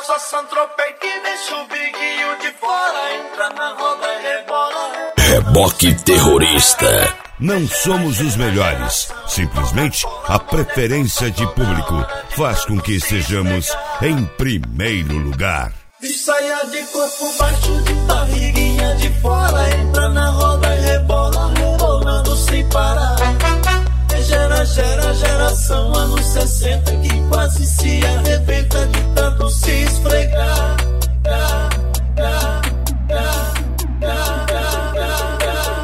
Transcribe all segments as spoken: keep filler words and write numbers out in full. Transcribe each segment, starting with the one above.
calça Saint-Tropez que deixa o biguinho de fora. Entra na roda e rebola. Reboque terrorista. Não somos os melhores. Simplesmente a preferência de público faz com que estejamos em primeiro lugar. De saia de corpo baixo, de barriguinha de fora. Entra na roda e rebola, rebolando sem parar. É gera, gera, geração anos sessenta que quase se arrebenta de tanto se esfregar. Gá, gá, gá, gá, gá, gá,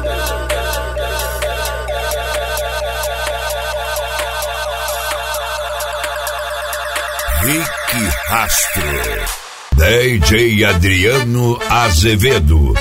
Rick Rastro, D J Adriano Azevedo.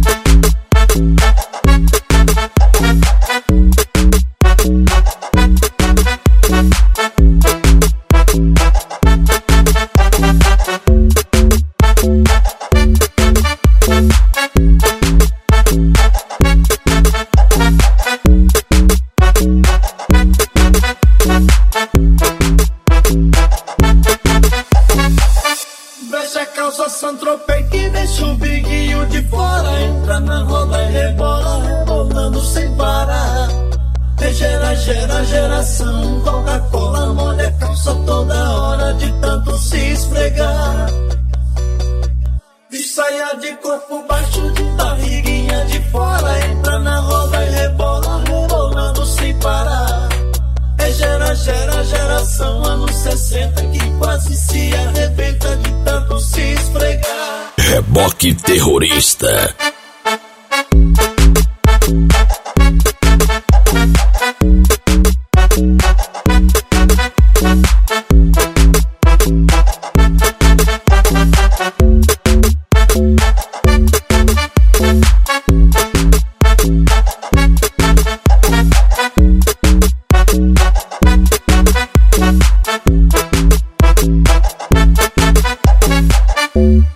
Fecha a calça Saint-Tropez que deixa o biguinho de fora. Entra na roda e rebola, rebolando sem parar. É gera, gera, geração Coca-Cola molha a calça toda hora de tanto se esfregar. De saia de corpo baixo, de barriguinha de fora. Entra na roda e rebola, rebolando sem parar. É gera, gera, geração anos sessenta que quase se arrebenta de tanto se esfregar. Reboque terrorista. Thank you.